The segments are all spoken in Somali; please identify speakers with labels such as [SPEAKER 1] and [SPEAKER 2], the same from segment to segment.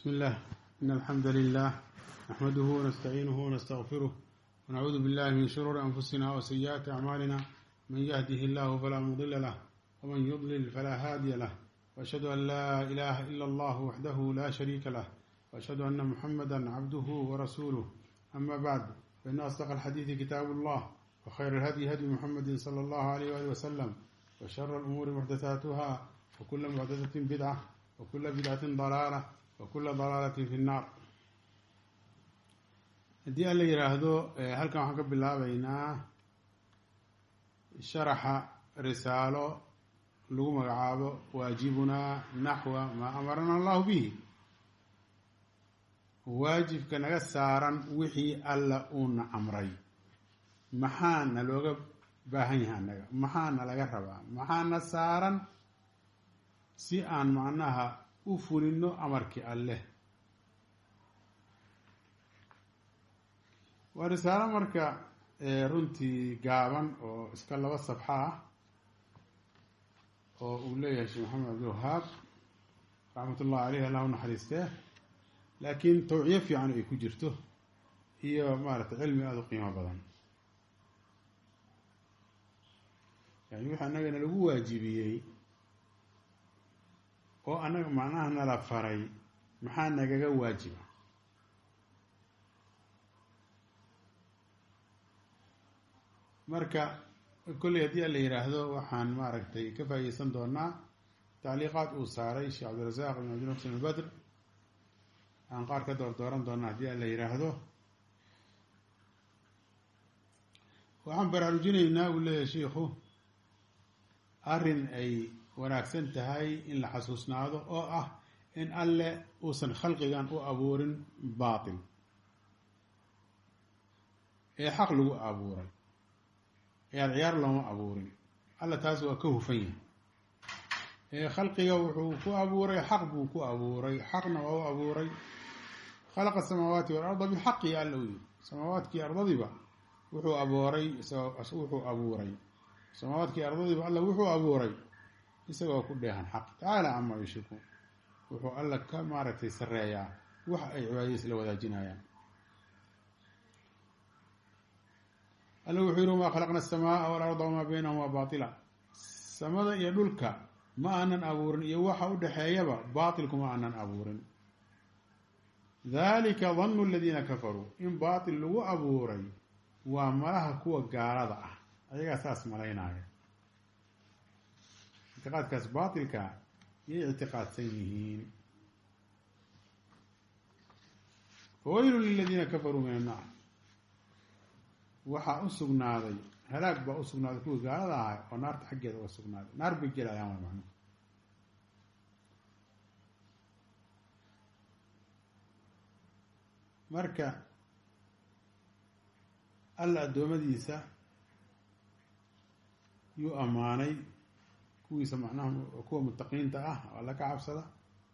[SPEAKER 1] بسم الله إن الحمد لله نحمده ونستعينه ونستغفره ونعوذ بالله من شرور أنفسنا وسيئات أعمالنا من يهده الله فلا مضل له ومن يضلل فلا هادي له وأشهد أن لا إله إلا الله وحده لا شريك له وأشهد أن محمدا عبده ورسوله أما بعد فإن أصدق الحديث كتاب الله وخير الهدي هدي محمد صلى الله عليه وآله وسلم وشر الأمور محدثاتها وكل محدثة بدعة وكل بدعة ضلالة وكل ضلالة في النار. haddii alla yiraahdo halkan waxaan ka bilaabaynaa sharaxa risaalo lagu magacaabo waajibunaa naxwa maa amarana allahu bihi, waajibka naga saaran wixii alla uuna amray. maxaana looga baahan yahay annaga, maxaana laga rabaa, maxaana saaran si aan macnaha u fulino amarkii alleh. waa risaalo marka runtii gaaban oo iska 2 safxa ah oo uu leeyahay sheekh maxamed cabdilwahaab raxmatullahi caleyh, allah u naxariistee, laakiin tawciyo fiican ay ku jirto iyo maaragtay cilmi aada u qiimo badan. yani wixii annagana lagu waajibiyey oo annaga macnaha nala faray maxaa nagaga waajiba. marka kolley haddii alla yidhaahdo waxaan maaragtay ka faa'iideysan doonaa tacliiqaad uu saaray sheekh cabdirasaaq ibn cabdilmuxsin albadr, aan qaar ka dooran doonaa haddii alla yidhaahdo. waxaan baraarujinaynaa uu leeyahay shiikhu arrin ay wanaagsan tahay in la xasuusnaado oo ah in alle uusan khalqigan u abuurin baatil ee xaq lagu abuuray, ciyaar ciyaar looma abuurin. alla taas waa ka hufan yahay. khalqiga wuxuu ku abuuray xaq buu ku abuuray, xaqna waa u abuuray. khalaqa asamaawaati walarda bilxaqi alla u yiri, samaawaadkii ardadiba wuxuu abuuray wuxuu abuuray samaawaadkii ardadiba alla wuxuu abuuray isagoo ku dheehan xaq. tacaala camaa yushrikuun, wuxuu alla ka maaragtay sareeyaa wax ay cibaadadiis la wadaajinayaan. alla wuxuu yihi wamaa khalaqna aلsamaaa walarda wamaa baynahuma baatila, samada iyo dhulka ma aanan abuurin iyo waxa u dhexeeyaba baatilku ma aanan abuurin. dalika danu aladiina kafaruu, in baatil lagu abuuray waa malaha kuwa gaalada ah, ayagaa saas malaynaya. ictiqaadkaas baatilka yay ictiqaadsan yihiin. fawaylu liladiina kafaruu min annaar, waxaa u sugnaaday halaag baa u sugnaaday kuwii gaalada ahay oo naarta xaggeeda uga sugnaaday. naar bay gelayaan waa macnuhu. marka alla addoommadiisa yuu ammaanay kuwiisa macnaha kuwa mutaqiinta ah oo alla ka cabsada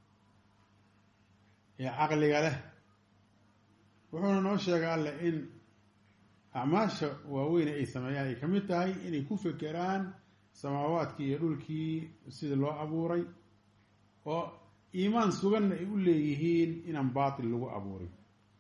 [SPEAKER 1] ee caqliga leh. wuxuuna noo sheegay alle in acmaasha waaweyne ay sameeyaan ay ka mid tahay inay ku fekeraan samaawaadkii iyo dhulkii sida loo abuuray, oo iimaan suganna ay u leeyihiin inaan baatil lagu abuurin.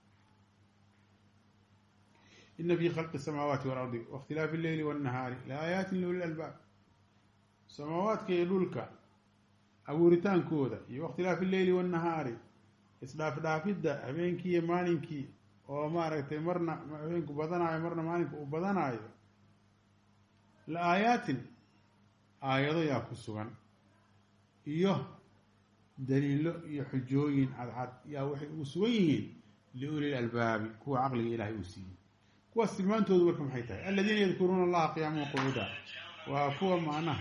[SPEAKER 1] ina fi khalqi asamaawaati waalardi waاkhtilaafi alleyli waاnnahaari laaayaati liuli albaab, samaawaadka iyo dhulka abuuritaankooda iyo waاkhtilaafi alleyli waاnnahaari, isdhaafdhaafidda habeenkii iyo maalinkii oo maaragtay marna habeenku badanaayo marna maalinka uu badanaayo, la aayaatin aayado yaa ku sugan iyo daliilo iyo xujooyin cadcad yaa waxay ugu sugan yihiin liuli lalbaabi, kuwa caqliga ilaahay uu siiyey. kuwaas tilmaantoodu marka maxay tahay? aladiina yadkuruuna allaha qiyaaman waqucuuda, waa kuwa macnaha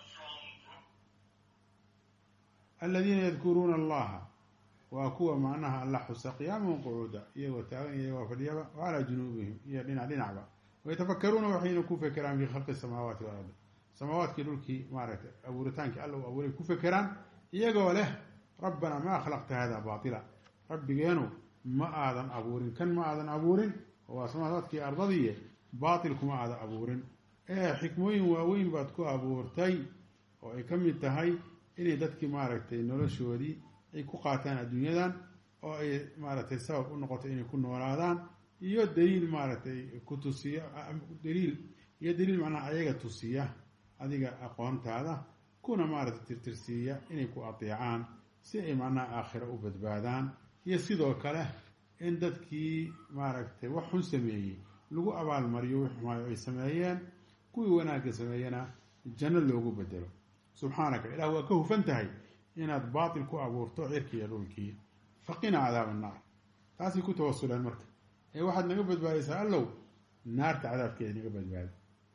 [SPEAKER 1] aladiina yadkuruuna allaha waa kuwa macnaha alla xusa qiyaaman waqucuuda, iyagoo taagan iyagoo fadhiyaba, wacalaa junuubihim iyo dhinacba. wayatafakaruuna waxayna ku fekeraan fi khalqi samaawaati waalardi, samaawaadkii dhulkii maaragtay abuuritaankii alla uu abuuray ku fekeraan iyagoo leh rabbanaa maa khalaqta hada baatila, rabbigeenu ma aadan abuurin kan ma aadan abuurin, waa samaawaadkii ardadiiye baatil kuma aadan abuurin, xikmooyin waaweyn baad ku abuurtay oo ay ka mid tahay inay dadkii maaragtay noloshoodii ay ku qaataan adduunyadan oo ay maaragtay sabab u noqoto inay ku noolaadaan iyo daliil maaragtay ku tusiya daliil macnaha ayaga tusiya adiga aqoontaada kuna maaragtay tirtirsiiya inay ku adeecaan si ay macnaha aakhira u badbaadaan iyo sidoo kale in dadkii maaragtay wax xun sameeyey lagu abaalmariyo wix xumaayo ay sameeyeen kuwii wanaagga sameeyana janno loogu bedelo subxaanaka ilaah waa ka hufan tahay inaad baatil ku abuurto cirki iyo dhulkii faqina cadaab annaar taasay ku tawasuleen marka ee waxaad naga badbaadaysaa allow naarta cadaabkeeda naga badbaada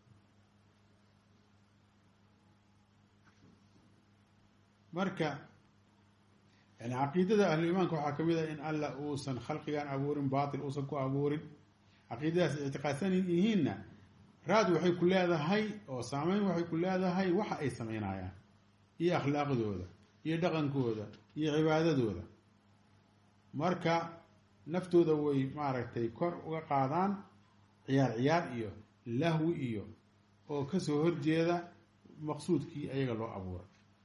[SPEAKER 1] marka yani caqiidada ahluimaanka waxaa ka mid a in alla uusan khalqigan abuurin baatil uusan ku abuurin caqiidadaas ictiqaadsan yihiinna raad waxay ku leedahay oo saameyn waxay ku leedahay waxa ay samaynayaan iyo akhlaaqdooda iyo dhaqankooda iyo cibaadadooda marka naftooda way maaragtay kor uga qaadaan ciyaar iyo lahwi iyo oo kasoo horjeeda maqsuudkii ayaga loo abuuray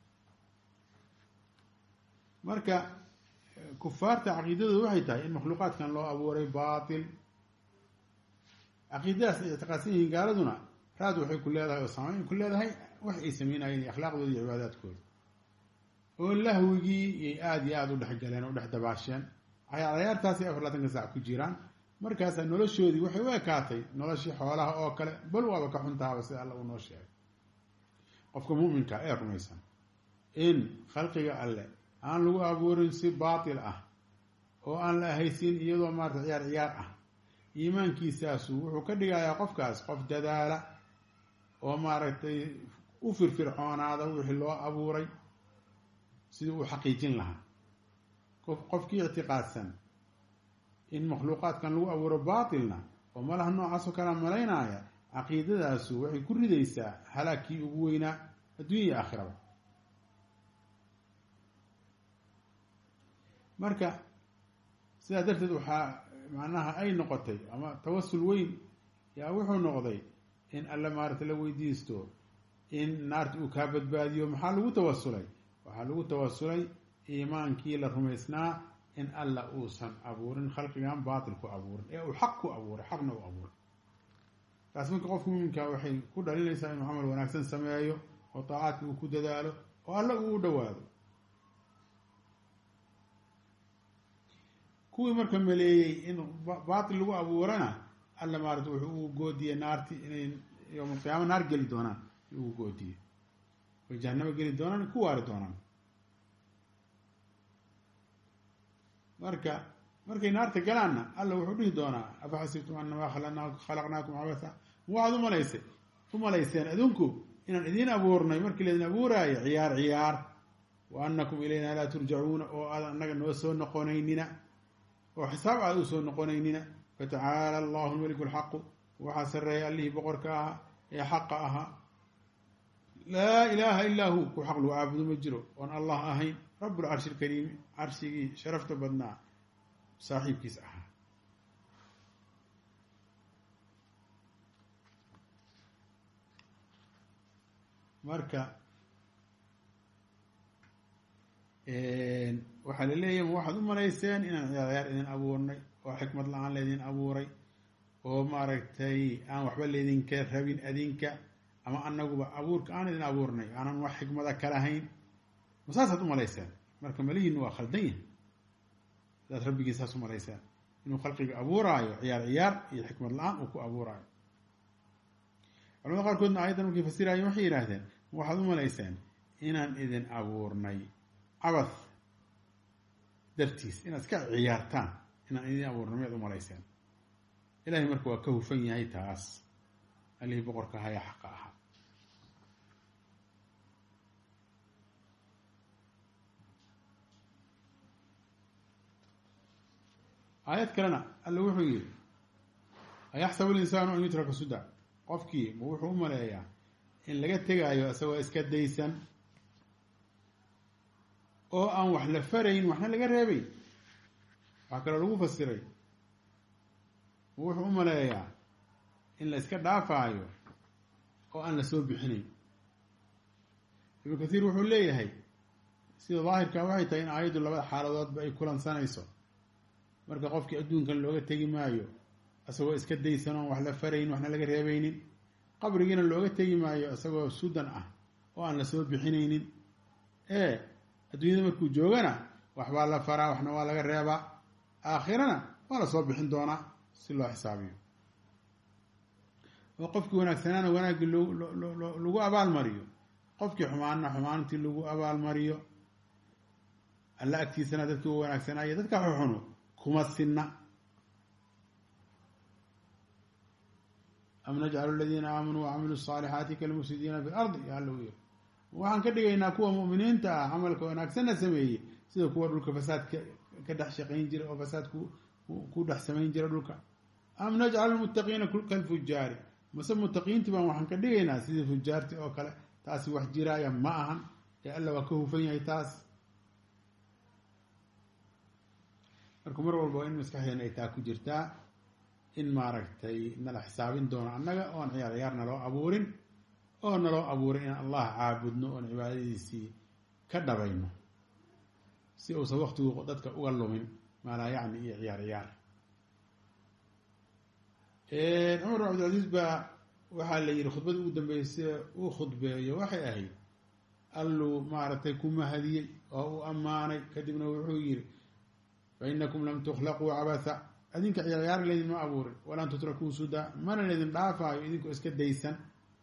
[SPEAKER 1] marka kufaarta caqiidadooda waxay tahay in makhluuqaadkan loo abuuray baatil caqiidadaas ay ictiqaadsan yihiin gaaladuna raad waxay ku leedahay oo saameyn ku leedahay wax ay samaynayeen iyo akhlaaqdooda iyo cibaadaadkooda oo lahwigii iyay aada u dhex galeen oo dhex dabaasheen cayaartaasay 24 saac ku jiraan markaasaa noloshoodii waxay u ekaatay noloshii xoolaha oo kale bal waaba ka xuntaaba sida alla uu noo sheegay qofka mu'minka ee rumaysan in khalqiga alle aan lagu abuurin si baatil ah oo aan la ahaysin iyadoo maarata ciyaar ah iimaankiisaasu wuxuu ka dhigayaa qofkaas qof dadaala oo maaragtay u firfircoonaada wixii loo abuuray sidii uu xaqiijin lahaa qofkii ictiqaadsan in makhluuqaadkan lagu abuuro baatilna oo malaha noocaasoo kalea malaynaya caqiidadaasu waxay ku ridaysaa halaagkii ugu weynaa adduunya iyo aakhiraba marka sidaa darteed waxaa macnaha ay noqotay ama tawasul weyn yaa wuxuu noqday in alla maarata la weydiisto in naarta uu kaa badbaadiyo maxaa lagu tawasulay waxaa lagu tawasulay iimaankii la rumaysnaa in alla uusan abuurin khalqigan baatil ku abuurin ee uu xaq ku abuuray xaqna u abuuray taas marka qofka muminka waxay ku dhalinaysaa inuu camal wanaagsan sameeyo oo taacaadka uu ku dadaalo oo alla uu u dhowaado kuwii marka maleeyey in baatil lagu abuurana alla maarata wuxuu ugu goodiyey naarti inay yowmal qiyaama naar geli doonaan ugu goodiyey way jahanamo geli doonaan ku waari doonaan markay naarta galaanna alla wuxuu dhihi doonaa afa xasibtum annamaa khalaqnaakum cabasa ma waxaad u malayseen adinku inaan idiin abuurnay markii laydin abuuraayo ciyaar wa annakum ilaynaa laa turjacuuna oo aadan annaga noo soo noqonaynina oo xisaab aada u soo noqonaynina fatacaala allahu lmeliku alxaqu waxaa sarreeya allihii boqorka ahaa ee xaqa ahaa laa ilaaha illaa hu ku xaq lagu caabudo ma jiro oon allah ahayn rabbulcarshi alkariimi carshigii sharafta badnaa saaxiibkiis ahaa marka waxaa la leeyahay waxaad u malayseen inaan ciyaar idin abuurnay oo xikmad la-aan laydin abuuray oo maaragtay aan waxba laydinka rabin adinka ama anaguba abuurka aan idin abuurnay aanan wax xikmada kalahayn masaasaad u malayseen marka malihiinu waa khaldan yahay sidaad rabbigii saas u malayseen inuu khalqiga abuuraayo ciyaar iyo xikmad la-aan uu ku abuuraayo culamada qaarkoodna aayaddan markay fasiraayeen waxay yidhaahdeen waxaad u malayseen inaan idin abuurnay cabad dartiis inaad iska ciyaartaan inaan idin abuurnay miyaad u malayseen ilaahay marka waa ka hufan yahay taas allihii boqorka ahaa ee xaqa ahaa aayad kalena alla wuxuu yidhi ayaxsabu linsaanu an yutraka suda qofkii ma wuxuu u maleeyaa in laga tegaayo isagoo iska daysan oo aan wax la farayn waxna laga reebayn waxaa kaloo lagu fasiray ma wuxuu u maleeyaa in la iska dhaafaayo oo aan la soo bixinayn ibnu kathiir wuxuu leeyahay sida daahirkaa waxay tahay in aayaddu labada xaaladoodba ay kulansanayso marka qofkii adduunkan looga tegi maayo isagoo iska daysan oon wax la farayn waxna laga reebaynin, qabrigiina looga tegi maayo isagoo sudan ah oo aan la soo bixinaynin. Adduunyada markuu joogana waxbaa la faraa waxna waa laga reebaa, aakhirana waa la soo bixin doonaa si loo xisaabiyo. oo qofkii wanaagsanaana wanaaggii lagu abaalmariyo, qofkii xumaanna xumaantii lagu abaalmariyo. alla agtiisana dadkii u wanaagsanaayo dadka xuxunu kuma sinna. am najcalu aladiina aamanuu wacamilu الصaalixaati kalmufsidiina fi lardi ya alla u yiri, waxaan ka dhigaynaa kuwa mu'miniinta ah camalka wanaagsanna sameeyey sida kuwa dhulka fasaad ka dhex shaqayn jira oo fasaad ku dhex samayn jira dhulka. am najcalu lmuttaqiina kalfujaari, mase muttaqiintii baan waxaan ka dhigaynaa sidii fujaarti oo kale. taasi wax jiraaya ma ahan, ee alla waa ka hufan yahay taas. marka mar walba waa in maskaxdeena ay taa ku jirtaa, in maaragtay nala xisaabin doono annaga oon ciyaar ciyaar naloo abuurin, oo naloo abuurin in allah caabudno oon cibaadadiisii ka dhabayno, si uusan waktigu dadka uga lumin maalaa yacni iyo ciyaar ciyaar. cumar bin cabdilcasiis baa waxaa la yihi khudbadii ugu dambeysay uu khudbeeyo waxay ahayd alluu maaragtay ku mahadiyey oo u ammaanay, kadibna wuxuu yihi fainakum lam tukhlaquu cabatha, adinka ciyaar ciyaar laydinma abuurin, walan tutrakuu suda, mana laydin dhaafaayo idinkoo iska daysan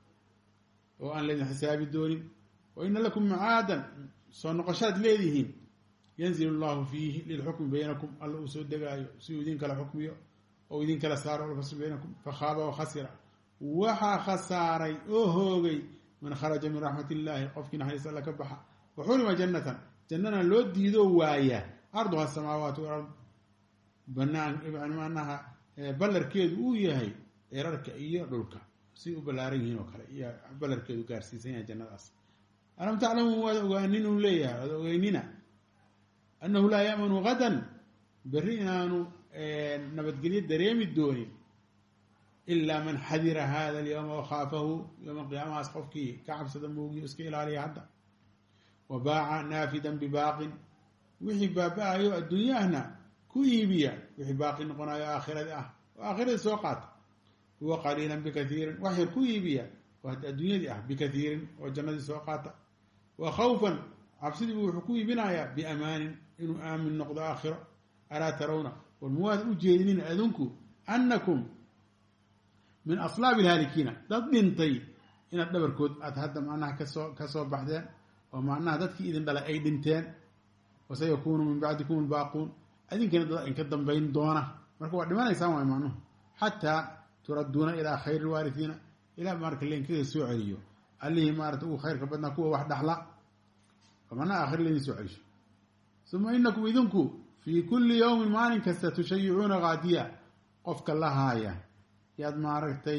[SPEAKER 1] oo aan laydin xisaabi doonin. wa ina lakum macaadan, soo noqoshaad leedihiin, yanzil allahu fiihi lilxukmi baynakum, alla uu soo degaayo si uu idin kala xukmiyo oo idin kala saaro alfasl baynakum. fakhaaba wakhasira, waxaa khasaaray oo hoogay man kharaja min raxmat illaahi, qofkii naxariis alla ka baxa. wa xurima jannatan, jannana loo diidoo waaya arduha asamaawaat walard, banaan manaha ballarkeedu uu yahay eerarka iyo dhulka si u ballaaran yihiin oo kale, iyo ballarkeedu gaarsiisan yahay jannadaas. alam taclamuu waad ogaanin uu leeyahay, waad ogeynina annahu laa ya'manu gadan, berri inaanu nabadgelyo dareemi doonin ilaa man xadira hada alyawma wakhaafahu, yowma qiyaamahaas qofkii ka cabsada moogiyo iska ilaaliya hadda. wa baaca naafidan bibaaqin, wixii baaba-ayo adduunyahna ku iibiya wixii baaqi noqonayo aakhiradi ah oo aakhiradii soo qaata. huwa qaliilan bikaiirin, wax yar ku iibiya oo adduunyadii ah, bikaiirin oo jannadii soo qaata. wa khawfan, cabsidii buu wuxuu ku iibinayaa biamaanin, inuu aamin noqdo aakhiro. alaa tarawna, war muwaad u jeedinin adinku annakum min aslaabi ilhaalikiina, dad dhintay inaad dhabarkood aad hadda macnaha kasoo baxdeen, oo macnaha dadkii idin dhalay ay dhinteen. wasayakuunu min bacdikum albaaquun, adinkana dad inka dambayn doona, marka waa dhimanaysaan waay macnuhu. xataa turadduuna ilaa khayri lwaarihiina, ilaa marka lainkaga soo celiyo allihii maarata ugu khayrka badnaa kuwa wax dhaxla, oo macnaha aakhir laydin soo celisho. uma inakum idinku fii kulli yowmin, maalin kasta tushayicuuna kaadiya, qofka la haaya yaad maaragtay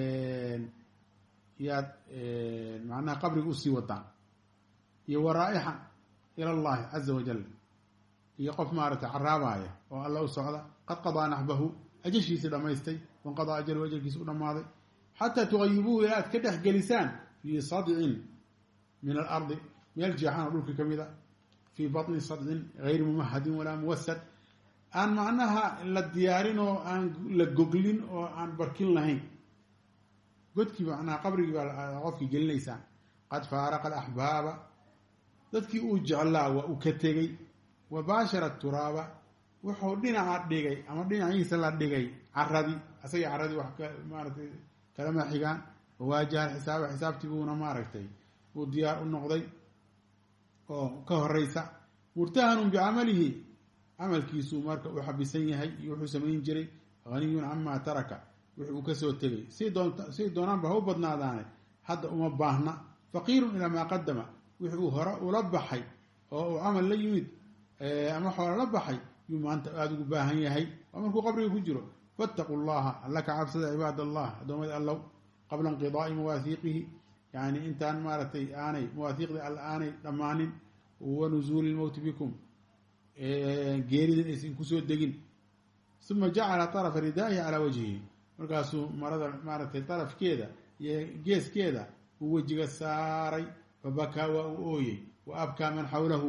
[SPEAKER 1] yaad macnaha qabriga usii wadaan, iyo waraaixan ila allahi caza wajal, iyo qof maaragtay caraabaaya oo alla u socda. qad qadaa naxbahu, ajashiisii dhammaystay, wanqadaa ajalu, ajalkiisi u dhammaaday. xataa tugayibuuhu, ilaa aad ka dhex gelisaan fii sadcin min alardi, meel jeexan oo dhulkii ka mid a, fii batni sadcin gayri mumahadin walaa muwasad, aan macnaha la diyaarin oo aan la goglin oo aan barkin lahayn. godkii macnaha qabrigii baa qofkii gelinaysaan. qad faaraqa alaxbaaba, dadkii uu jeclaa waa uu ka tegey. wa baashara turaaba, wuxuu dhinaca dhigay ama dhinaciisa la dhigay caradii, asagii caradii wax maaratay kalama xigaan. wawaajaha xisaaba, xisaabtii buuna maaragtay uu diyaar u noqday oo ka horeysa. murtahanun bicamalihi, camalkiisuu marka u xabisan yahay iyo wuxuu samayn jiray. haniyun camaa taraka, wuxuu kasoo tegay, say doonaanba ha u badnaadaane hadda uma baahna. faqiirun ilaa maa qadama, wixuu hore ula baxay oo uu camal la yimid ama xoolo la baxay yuu maanta aada ugu baahan yahay, waa markuu qabriga ku jiro. faataquu llaha, alla ka cabsada cibaad allah, addoommada allow, qabla inqidaai mawaahiiqihi, yani intaan maaragtay aanay mawaahiiqdii alla aanay dhammaanin. wa nuzuuli lmowti bikum, geeridan aysan kusoo degin. uma jacala طarafa ridaa'ihi calaa wajhihi, markaasuu marada maaragtay darafkeeda iyo geeskeeda uu wejiga saaray. fabakaa waa uu ooyey. wa abkaa man xawlahu,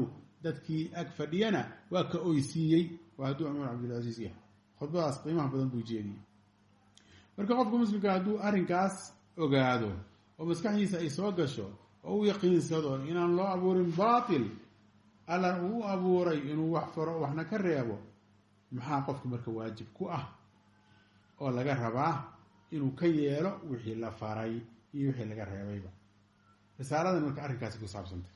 [SPEAKER 1] dadkii ag fadhiyana waa ka oysiiyey waa hadduu cumar cabdilcasiis yahay khudbadaas qiimaha badan buu jeediyey marka qofka muslimka hadduu arrinkaas ogaado oo maskaxdiisa ay soo gasho oo u yaqiinsado inaan loo abuurin baatil alla uu u abuuray inuu wax faro waxna ka reebo maxaa qofka marka waajib ku ah oo laga rabaa inuu ka yeelo wixii la faray iyo wixii laga reebayba risaaladan marka arrinkaasi ku saabsantay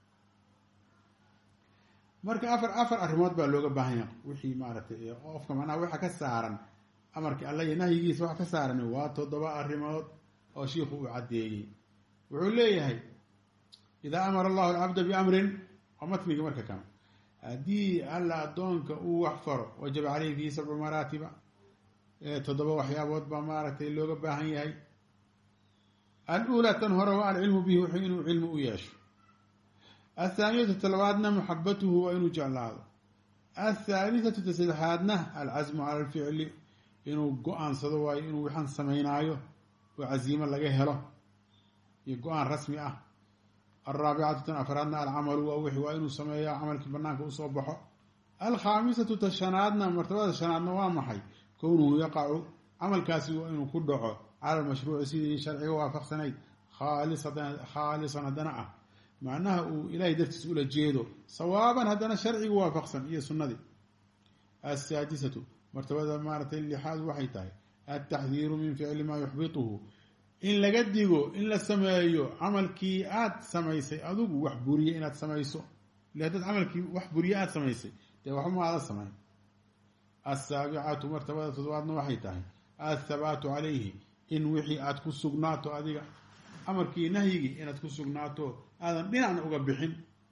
[SPEAKER 1] marka afar arrimood baa looga baahan yahay wixii maaragtay qofka macnaha waxa ka saaran amarka alla iyo nahyigiisa waxa ka saaran waa 7 arrimood oo shiikhu uu caddeeyey wuxuu leeyahay idaa amara allahu alcabda biamrin waa matniga marka kan haddii alla addoonka uu wax faro wajaba caleyhi fihi 7 maraatiba 7 waxyaabood baa maaragtay looga baahan yahay al-uulaa tan hore waa alcilmu bihi wuxuu inuu cilmi u yeesho athaaniyatu talabaadna maxabatuhu waa inuu jeclaado athaalisatu tasaddexaadna alcasmu cala alficli inuu go-aansado waayo inuu waxaan samaynaayo oo casiimo laga helo iyo go-aan rasmi ah alraabicatu tan afraadna alcamalu waa inuu sameeyo camalkii banaanka usoo baxo alkhaamisatu tashanaadna martabada shanaadna waa maxay kownuhu yaqacu camalkaasi waa inuu ku dhaco cala almashruuci sidii sharciga waafaqsanayd khaalisan haddana ah macnaha uu ilaahay dartiis ula jeedo sawaaban haddana sharciga waafaqsan iyo sunnadii asaadisatu martabada maaragtay lixaad waxay tahay altaxdiiru min ficli maa yuxbituhu in laga digo in la sameeyo camalkii aad samaysay adigu wax buriye inaad samayso ile haddaad camalkii wax buriye aad samaysay dee waxba maada samayn asaabicatu martabada toddobaadna waxay tahay athabaatu calayhi in wixii aad ku sugnaato adiga amarkii nahyigii inaad ku sugnaato aadan dhinacna uga bixin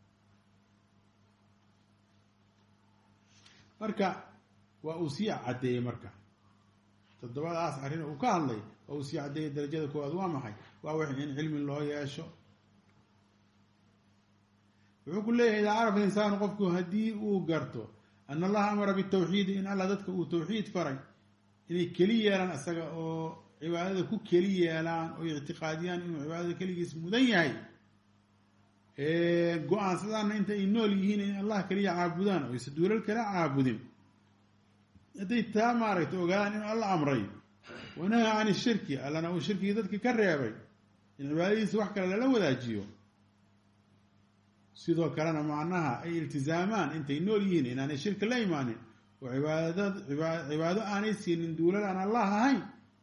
[SPEAKER 1] marka waa uu sii caddeeyey marka 7daas arrin uu ka hadlay waa uu sii caddeeyey darajada koowaad waa maxay waa wax in cilmi loo yeesho wuxuu ku leeyahay idaa carafa insaanu qofku haddii uu garto ana allaha amara bitawxiidi in alla dadka uu tawxiid faray inay keli yeelaan isaga oo cibaadada ku keli yeelaan oo ictiqaadiyaan inuu cibaadada keligiis mudan yahay go-aansadaana inta ay nool yihiin in allah keliya caabudaan oo aysa duulal kala caabudin hadday taa maaragtay ogaadaan inuu alla amray wanaha can ishirki allana uu shirkigii dadkii ka reebay in cibaadadiisa wax kale lala wadaajiyo sidoo kalena macnaha ay iltizaamaan intay nool yihiin inaanay shirka la imaanin oo cibaado aanay siinin duulal aan allah ahayn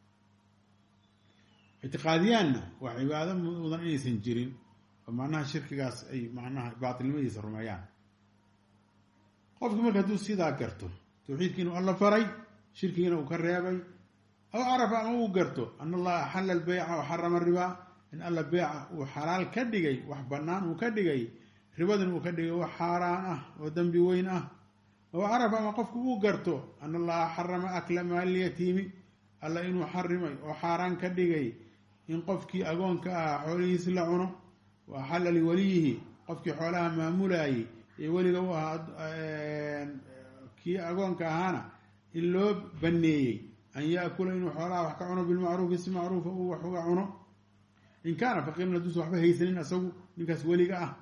[SPEAKER 1] ictiqaadiyaanna waa cibaado mudan inaysan jirin oo macnaha shirkigaas ay macnaha baatilnimadiisa rumeeyaan qofki marka hadduu sidaa garto tawxiidkii inuu alla faray shirkigiina uu ka reebay aw carafa ama uu garto ana allaha axalla albeyca wa xarama aribaa in alla beyca uu xalaal ka dhigay wax bannaan uu ka dhigay ribadan uu ka dhigay wax xaaraan ah oo dembi weyn ah aw carafa ama qofku uu garto ana allaha xarama akla maalyatiimi alla inuu xarimay oo xaaraan ka dhigay in qofkii agoonka ahaa xoolihiisi la cuno wa axalla liwaliyihi qofkii xoolaha maamulayay ee weliga u ahaa kii agoonka ahaana in loo baneeyey an yaakula inuu xoolaha wax ka cuno bilmacruufi si macruufa uu wax uga cuno in kaana faqiiran hadduusa waxba haysanin isagu ninkaas weliga ah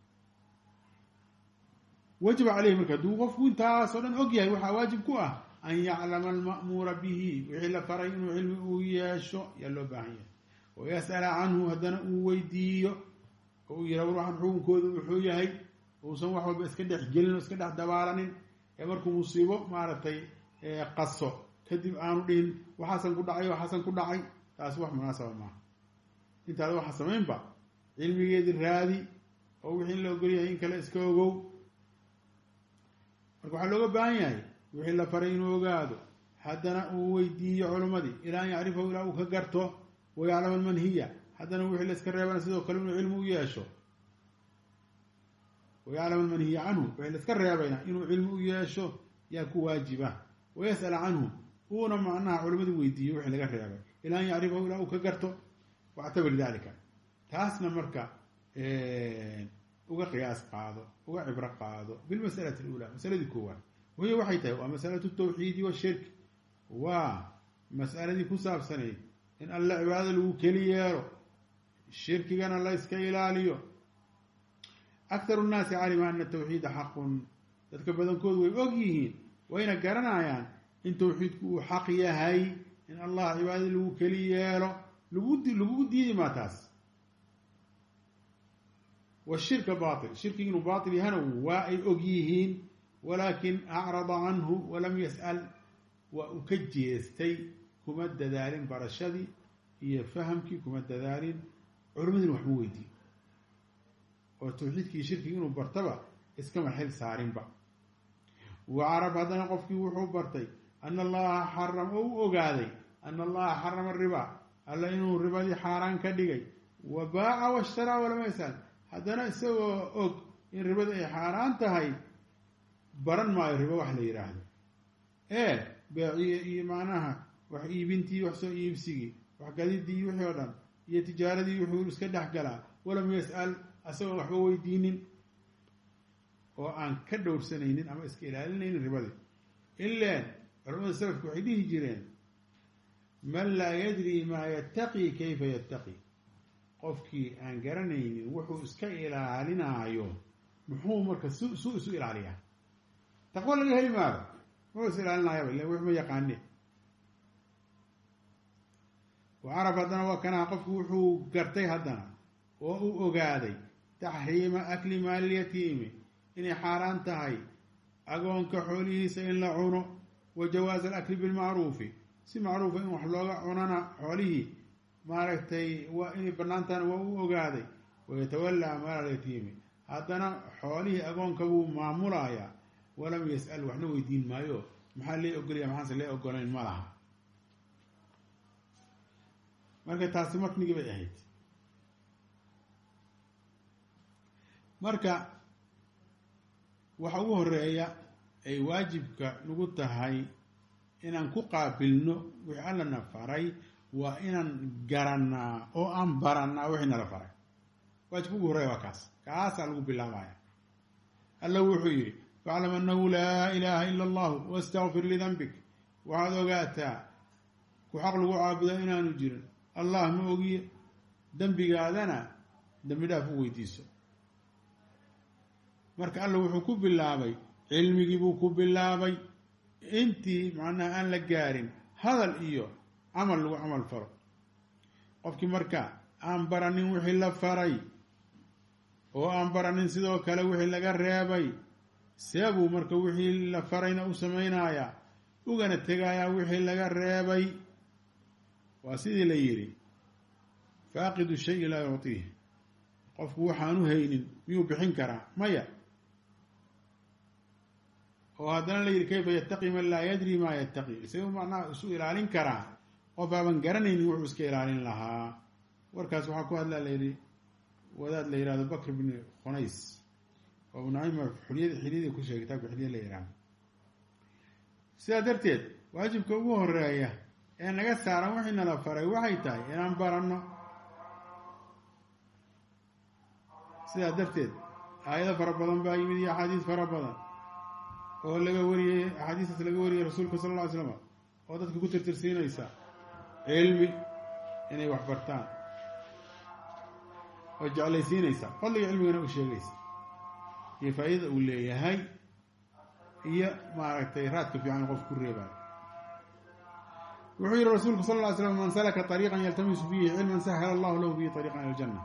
[SPEAKER 1] wajaba caleyhi marka hadduu qofku intaasoo dhan og yahay waxaa waajib ku ah an yaclama alma'muura bihi wixii la faray inuu cilmi uu yeesho yaa loo baahan yahay wayas'ala canhu haddana uu weydiiyo oo uu yihah war waxaan xukunkooda wuxuu yahay uusan wax walba iska dhex gelin oo iska dhex dabaalanin ee markuu musiibo maaragtay qaso kadib aanu dhihin waxaasan ku dhacay taasi wax munaasaba maaha intaada waxa samaynba cilmigeedii raadi oo wixii in la ogol yahay in kale iska ogow marka waxaa looga baahan yahay wixii la faray inuu ogaado haddana uu weydiiyo culimmadii ilaa an yacrifahu ilaa uu ka garto wayaclama almanhiya haddana wixii la iska reebana sidoo kale inuu cilmi u yeesho wayaclama almanhiya canhu wixii la iska reebayna inuu cilmi u yeesho yaa ku waajiba wayas'ala canhu uuna macnaha culimmadii weydiiyo wixii laga reebay ilaa an yacrifahu ilaa uu ka garto wactabir dalika taasna marka uga qiyaas qaado uga cibro qaado bilmasalati alulaa masaladii koowaad wahiya waxay tahay waa masalatu tawxiidi washirk waa mas'aladii ku saabsanayd in alla cibaadada lagu keli yeelo shirkigana la iska ilaaliyo akharu nnaasi calima ana tawxiida xaqun dadka badankoodu way og yihiin wayna garanayaan in tawxiidku uu xaq yahay in allah cibaadada lagu keli yeelo lagugu diidi maa taas washirka baatil shirkigi inuu baatil yahana waa ay og yihiin walaakin acrada canhu walam yas'al waa uu ka jeestay kuma dadaalin barashadii iyo fahamkii kuma dadaalin culimadina waxma weydiin oo tawxiidkii shirkigi inuu bartaba iskama xil saarinba wa carab haddana qofkii wuxuu bartay ana allaha xaram oo u ogaaday ana allaha xarama riba alla inuu ribadii xaaraan ka dhigay wa baaca washtaraa walama yasal haddana isagoo og in ribada ay xaaraan tahay baran maayo ribo wax la yidhaahdo beeciye iyo macnaha wax iibintii wax soo iibsigii wax gadidii iyo wixii oo dhan iyo tijaaradii wuxuu iska dhex galaa walam yas'al asagoo waxba weydiinin oo aan ka dhowrsanaynin ama iska ilaalinaynin ribadii ilaan culamada salafku waxay dhihi jireen man laa yadri maa yattaqi kayfa yattaqi qofkii aan garanaynin wuxuu iska ilaalinaayo muxuu marka suu isu ilaaliyaa taqwo laga heli maayo muxuu is ilaalinaayaba illa wax ma yaqaane wacarab haddana waa kanaha qofku wuxuu gartay haddana oo uu ogaaday taxriima akli maalilyatiimi inay xaaraan tahay agoonka xoolihiisa in la cuno wa jawaaz alakli bilmacruufi si macruufa in wax looga cunana xoolihii maaragtay waa inay banaantaana waa u ogaaday wayatawallaa maalalyatiimi haddana xoolihii agoonka buu maamulayaa walam yas'al waxna weydiin maayo maxaa lee ogolaya maxaanse lee ogolayn ma laha marka taasi matnigii bay ahayd marka waxa ugu horeeya ay waajibka nagu tahay inaan ku qaabilno wixii allana faray waa inaan garanaa oo aan baranaa wixii nala faray waajibka ugu horeeya waa kaasaa lagu bilaabaya alla wuxuu yidhi faclam annahu laa ilaaha ila allahu wastakfir lidanbik waxaad ogaataa ku xaq lagu caabuda inaanu jirin allah ma ogiye dembigaadana dembi dhaaf u weydiiso marka alla wuxuu ku bilaabay cilmigii buu ku bilaabay intii macnaha aan la gaarin hadal iyo camal lagu camal faro qofkii marka aan baranin wixii la faray oo aan baranin sidoo kale wixii laga reebay seebuu marka wixii la farayna u samaynayaa ugana tegayaa wixii laga reebay waa sidii la yidhi faaqidu shayi laa yuctiih qofku waxaanu haynin miyuu bixin karaa maya oo haddana la yidhi kayfa yattaqi man laa yadri maa yattaqi isagoo macnaha isu ilaalin karaa qof aaban garanaynin wuxuu iska ilaalin lahaa warkaas waxaa ku hadlaa la yidhi wadaad la yihahdo bakr bni khunays oo ibnu cayma xiliyadii ku sheegay kitaabka xiliya la yihahdo sidaa darteed waajibka ugu horeeya ee naga saaran wixii nala faray waxay tahay inaan baranno sidaa darteed aayado fara badan baa yimid iyo axaadiis fara badan oo laga wariyey axaadiistaas laga wariyey rasuulka sala alla ly slam oo dadka ku tirtirsiinaysa cilmi inay wax bartaan oo jeclaysiinaysa fadliga cilmigana u sheegaysa iyo faa'iidada uu leeyahay iyo maaragtay raadka fiican qof ku reebaayo wuxuu yihi rasuulku sal lla ly slam man salaka طariiqan yaltamisu fiihi cilman sahla allahu lahu bihi طariiqan ila aljanna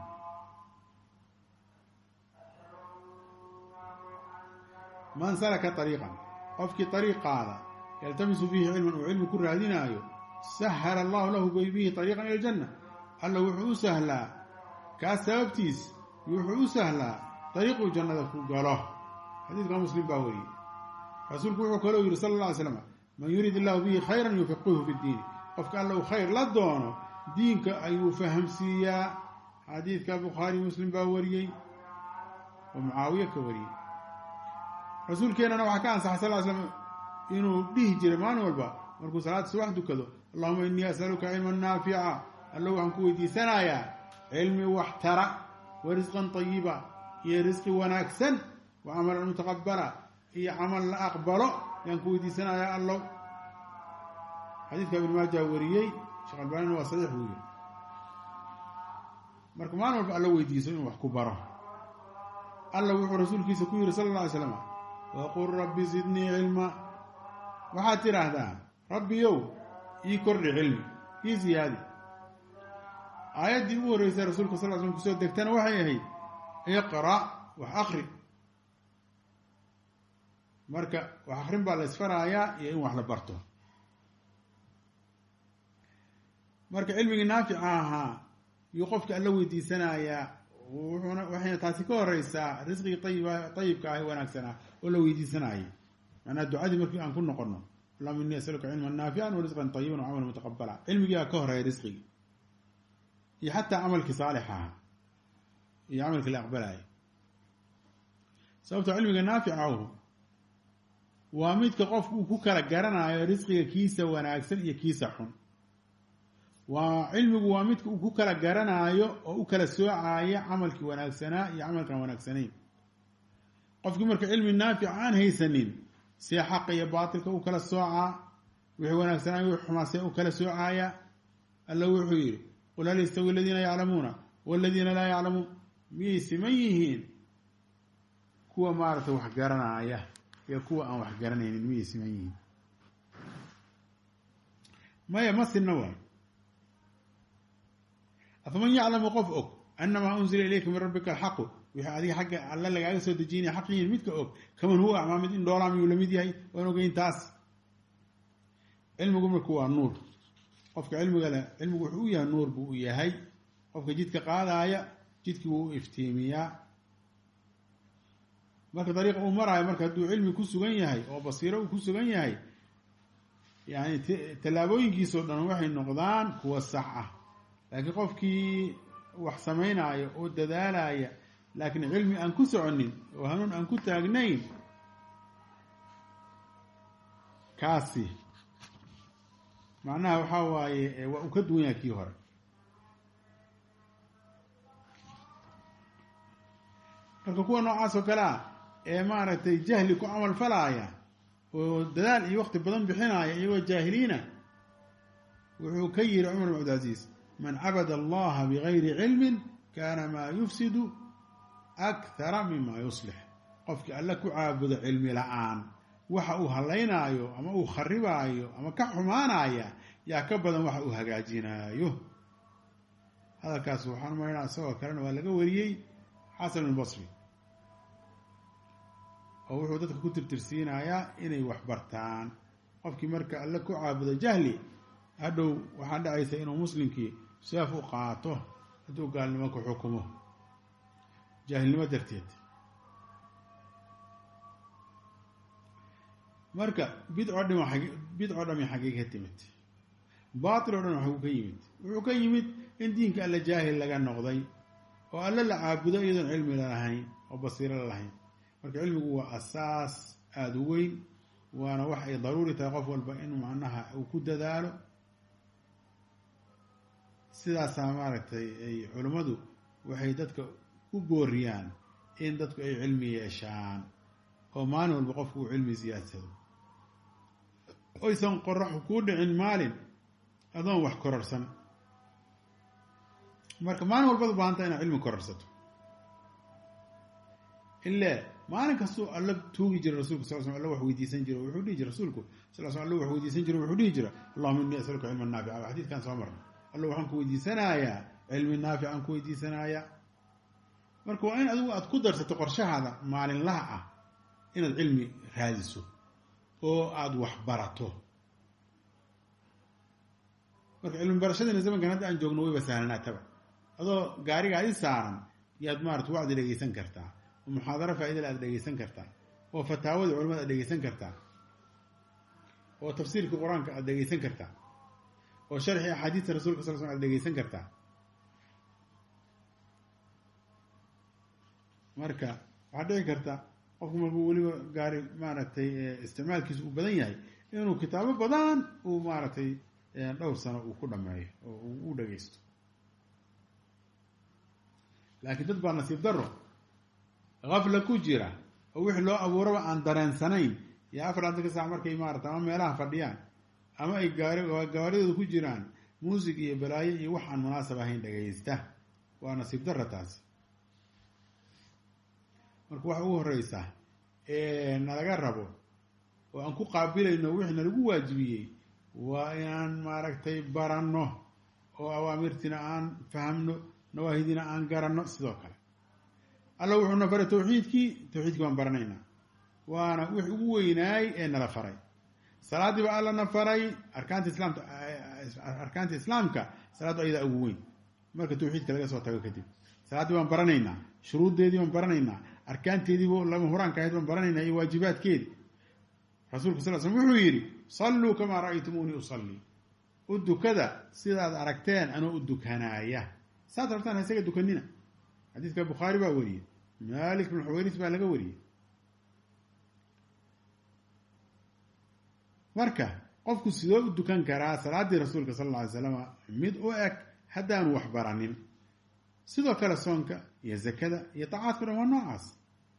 [SPEAKER 1] man salaka طariiqan qofkii طariiqaada yaltamisu fiihi cilman uu cilmi ku raadinaayo sahla allahu lahu bihi طariiqan ila aljanna alla wuxuu u sahlaa kaas sababtiis wuxuu u sahlaa طariiquu jannada ku galo xadiidka muslim baa wariyey rasuulku wuxuu kaloo yihi sala alla alay slam man yurid illahu bihi khayran yufiqihhu fi ddiini qofka alla uu khayr la doono diinka ayuu fahamsiiyaa xadiidka bukhaari muslim baa wariyey oo mucaawiye ka wariyey rasuulkeennana waxaa ka ansaxay sal ly slam inuu dhihi jiray maalin walba markuu salaada subax dukado allahuma innii as'aluka cilman naafica allo waxaan ku weydiisanayaa cilmi wax tara wa risqan tayiba iyo risqi wanaagsan wa camalan mutaqabala iyo camal la aqbalo yaan ku weydiisanayaa allow xadiidka ibn maaja wariyey sheekh albaanina waa saxiix buu yiri marka maalin walba allo weydiiso inuu wax ku baro alla wuxuu rasuulkiisa ku yidhi sala alla alay slam waqul rabbi zidnii cilma waxaad tidhaahdaa rabbiyow ii kordhi cilmi ii ziyaadi aayaddii ugu horreysay rasuulka sal l slm kusoo degtana waxay ahayd iqra' wax akri marka wax akrin baa la isfaraayaa iyo in wax la barto marka cilmigii naafica ahaa yuu qofka alla weydiisanayaa waxayna taasi ka horeysaa risqigii ayibka ah wanaagsanaa oo la weydiisanayay macnaha ducadii markii aan ku noqono allahuma innii asaluka cilman naafican wa risqan tayiban wa camalan mutaqabala cilmigiiaa ka horeeya risqigii iyo xataa camalkii saalix aha iyo camalkii la aqbalaya sababto cilmiga naaficahu waa midka qofku uu ku kala garanayo risqiga kiisa wanaagsan iyo kiisa xun cilmigu waa midka uu ku kala garanaayo oo u kala soocaya camalkii wanaagsanaa iyo camalkaan wanaagsanayn qofkii marka cilmi naafic aan haysanin see xaqa iyo baatilka u kala soocaa wixii wanaagsanaayo wixii xumaasee u kala soocaya alla wuxuu yidhi qul hal yastawi aladiina yaclamuuna waladiina laa yaclamuun miyay siman yihiin kuwa maaragtay wax garanaya iyo kuwa aan wax garanaynin miyay siman yihiin maya ma sinna waay afaman yaclamu qof og anamaa unzila ilayka min rabbika alxaqu wixii adiga xagga alla lagaaga soo dejinaya xaq yihiin midka og kaman huwa acmaa mid in dhoolaa miyuu lamid yahay waan ogeyn taas cilmigu marku waa nuur qofka cilmiga leh cilmigu wuxuu u yahay nuur buu u yahay qofka jidka qaadaaya jidkii wuu u iftiimiyaa marka dariiqa uu maraayo marka hadduu cilmi ku sugan yahay oo basiiro uu ku sugan yahay yani tallaabooyinkiisao dhan waxay noqdaan kuwa sax ah laakiin qofkii wax samaynaayo oo dadaalaya laakiin cilmi aan ku soconin oo hanuun aan ku taagnayn kaasi macnaha waxaa waaye waa uu ka duwan yahay kii hore marka kuwa noocaas oo kale ah ee maaragtay jahli ku camal falaaya oo dadaal iyo waqti badan bixinaya iyagoo jaahiliina wuxuu ka yiri cumar bin cabdilcaziiz man cabada allaha bigayri cilmin kaana maa yufsidu akhara mima yuslix qofkii alle ku caabudo cilmi la-aan waxa uu halaynaayo ama uu kharibaayo ama ka xumaanaya yaa ka badan waxa uu hagaajinaayo hadalkaas waxaan umalaynaa isagoo kalena waa laga wariyey xasan albasri oo wuxuu dadka ku tirtirsiinayaa inay wax bartaan qofkii marka alle ku caabudo jahli hadhow waxaa dhacaysa inuu muslimkii seef u qaato hadduu gaalnimo ku xukumo jaahilnimo darteed marka bidco dhami xaggey ka timid baatil oo dhan waxuu ka yimid wuxuu ka yimid in diinka alle jaahil laga noqday oo alle la caabudo iyadoon cilmi lalahayn oo basiiro lalahayn marka cilmigu waa asaas aada u weyn waana wax ay daruuri tahay qof walba inuu macnaha uu ku dadaalo sidaasaa maaragtay ay culimmadu waxay dadka u booriyaan in dadku ay cilmi yeeshaan oo maalin walba qofku uu cilmi siyaadsado oysan qoraxu kuu dhicin maalin adoon wax kororsan marka maalin walbaad u baahanta inaad cilmi kororsato ile maalin kastuu alla tuugi jira rasulka sal sl alla wax weydiisan jira wuxuu dhihi jira rasuulku sal sl alla wax weydiisan jira wuxuu dhihi jira allahuma innii asaluka cilman naafica waa xadiidkan soo marna alla waxaan ku weydiisanayaa cilmi naafic aan ku weydiisanayaa marka waa in adigu aada ku darsato qorshahaada maalinlaha ah inaad cilmi raadiso oo aada wax barato marka cilmi barashadiina zamankan hadda aan joogno wayba sahlanaataba adoo gaariga adi saaran yaad maarata wacdi dhegeysan kartaa oo muxaadaro faa-idale aad dhegeysan kartaa oo fataawada culamada aad dhegeysan kartaa oo tafsiirkii qur-aanka aad dhegeysan kartaa oo sharxii axaadiista rasulka sal sl ad dhegeysan kartaa marka waxaad dhici karta qofku markuu weliba gaari maaragtay isticmaalkiisa uu badan yahay inuu kitaabo badan uu maaragtay dhowr sano uu ku dhameeyo oo uu u dhageysto laakiin dad baa nasiib daro afla ku jira oo wixii loo abuuraba aan dareensanayn iyo 40 saac markay maarata ama meelaha fadhiyaan ama ay gaaridooda ku jiraan muusig iyo balaayo iyo wax aan munaasab ahayn dhageysta waa nasiib daro taas marka waxa ugu horeysa nalaga rabo oo aan ku qaabilayno wixii nalagu waajibiyey waa inaan maaragtay baranno oo awaamirtina aan fahamno nawaahidina aan garanno sidoo kale alla wuxuuna faray tawxiidkii baan baranaynaa waana wix ugu weynaay ee nala faray salaadii baa allana faray arkaanta islaamka salaaddu ayadaa ugu weyn marka tawxiidka laga soo tago kadib salaaddii baan baranaynaa shuruuddeedii baan baranaynaa arkaanteediibu lama huraanka ahayd baan baranaynaa iyo waajibaadkeedii rasuulku sal slm wuxuu yidhi salluu kamaa ra'aytumuunii usallii u dukada sidaad aragteen anoo u dukanaaya saad rabtaan ha isaga dukanina xadiidka bukhaari baa wariyey maalik bin xuwayris baa laga wariyey marka qofku sidoo u dukan karaa salaaddii rasuulka sal alla alay slam mid u eg haddaanu wax baranin sidoo kale soonka iyo zakada iyo tacaadku dhan waa noocaas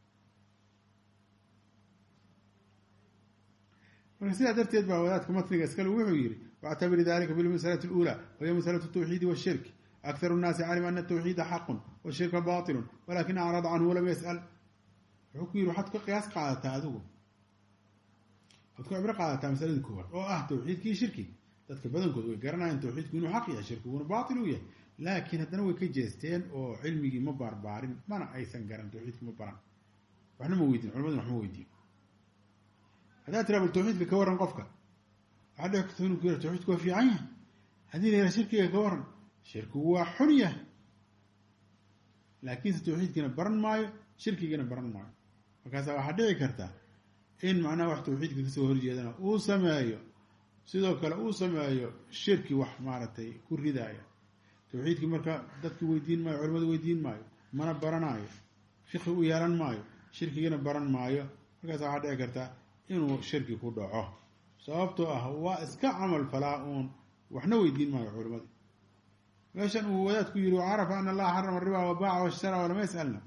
[SPEAKER 1] marka sidaa darteed baa wadaadka matniga iskale wuxuu yihi wاctabir dalika bilmasalati اlأulى wahiy masalaة الtawxiidi wالshirk akharu الnaasi calima ana الtawxiida xaqu wالshirka baطilu walakin acrada canhu walam yasأl wuxuu ku yihi waxaad ka qiyaas qaadataa adigu waxaad ku cibro qaadataa masaladii koowaad oo ah tawxiidkii shirkiga dadka badankood way garanayaan tawxiidku inuu xaq yahay shirkiguna baatil uu yahay laakiin haddana way ka jeesteen oo cilmigii ma baarbaarin mana aysan garan tawxiidkii ma baran waxna ma weydiin culimaduna wax ma weydiin haddaad tiraa bal tawxiidka ka waran qofka waxaa dhici karta inuu ku yara tawxiidku waa fiican yahay haddii la yara shirkiga ka waran shirkigu waa xun yahay laakiinse tawxiidkiina baran maayo shirkigiina baran maayo markaasa waxaa dhici karta in macnaha wax tawxiidka kasoo horjeedana uu sameeyo sidoo kale uu sameeyo shirki wax maaragtay ku ridaaya tawxiidkii marka dadki weydiin maayo culimadu weydiin maayo mana baranaayo fiqi u yeelan maayo shirkigiina baran maayo markaasa waxaa dhici karta inuu shirki ku dhaco sababtoo ah waa iska camal falaa uun waxna weydiin maayo culimadii meeshan uu wadaadku yihi wacarafa ana allaha xarama riba wabaaca washtara walama yasalna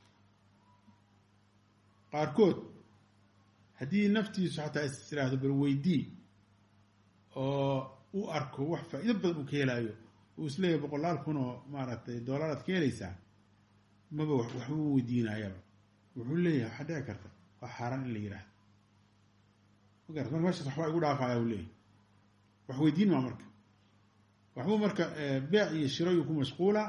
[SPEAKER 1] qaarkood haddii naftiisu xataa is tiraahdo bal weydii oo u arko wax faa'iido badan uu ka helaayo uu isleeyahay boqolaal kun oo maaragtay doolaraad ka helaysaa maba waxba u weydiinayaba wuxuu leeyahay waxaa dhici karta waa xaaraan in la yihahdo marka meeshaas waxbaa igu dhaafaya u leeyahay wax weydiin maa marka waxbuu marka beec iyo shirayuu ku mashquula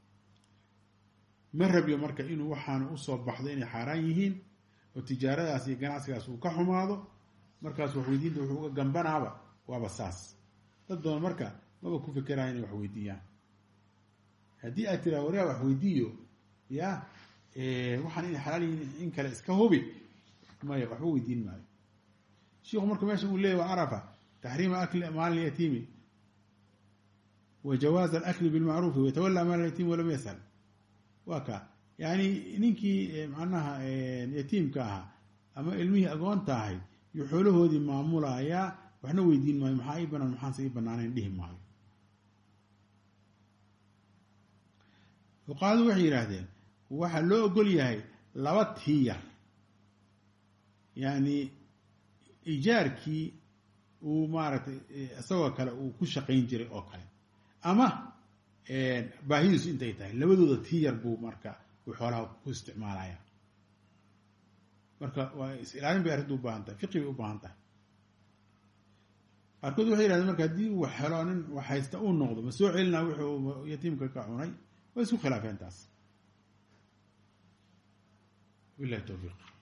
[SPEAKER 1] ma rabyo marka inuu waxaana usoo baxdo inay xaaraan yihiin oo tijaaradaas iyo ganacsigaas uu ka xumaado markaas wax weydiinta wuxuu uga gambanaaba waaba saas dad badan marka maba ku fekeraya inay wax weydiiyaan haddii aad tiraa waraa wax weydiiyo ya waxaan inay xalaal yihiin in kale iska hubi maya waxba weydiin maayo shiku marka meesha uu leeyahy wacarafa taxriima akli maal yatiimi wa jawaaza alakli bilmacruufi wayatawala maal yatiimi walam yasal waa ka yani ninkii macnaha yatiimka ahaa ama ilmihii agoonta ahayd iyo xoolahoodii maamulayaa waxna weydiin maayo maxaa ii banaan maxaanse ii banaanayn dhihi maayo fuqahadu waxay yidhaahdeen waxaa loo ogol yahay laba tiya yani ijaarkii uu maaragtay isagoo kale uu ku shaqayn jiray oo kale ama baahidiisu intay tahay labadooda tiyar buu marka uu xoolaha ku isticmaalaya marka waa is-ilaalin bay arrintu u baahan tahay fiqi bay u baahan tahay qaarkood waxay yihahdeen marka haddii uu helo nin wax haysta uu noqdo ma soo celinaa wuxuu yatiimka ka cunay way isku khilaafeen taas billahi tawfiiq